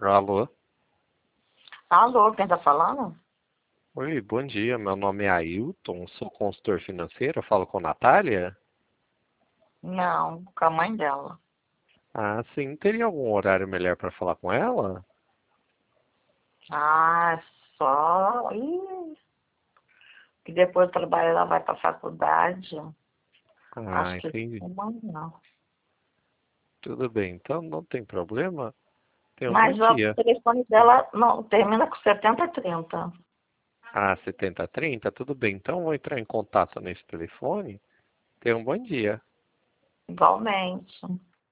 Alô? Alô, quem tá falando? Oi, bom dia. Meu nome é Ailton, sou consultor financeiro. Eu falo com Natália? Não, com a mãe dela. Ah, sim. Teria algum horário melhor para falar com ela? Ah, só. Ih, que depois do trabalho ela vai pra faculdade. Ah, Acho que entendi. amanhã. Tudo bem, então não tem problema. Tenha um bom Mas o dia. telefone dela não termina com 7030. Ah, 7030, tudo bem. Então vou entrar em contato nesse telefone. Tenha um bom dia. Igualmente.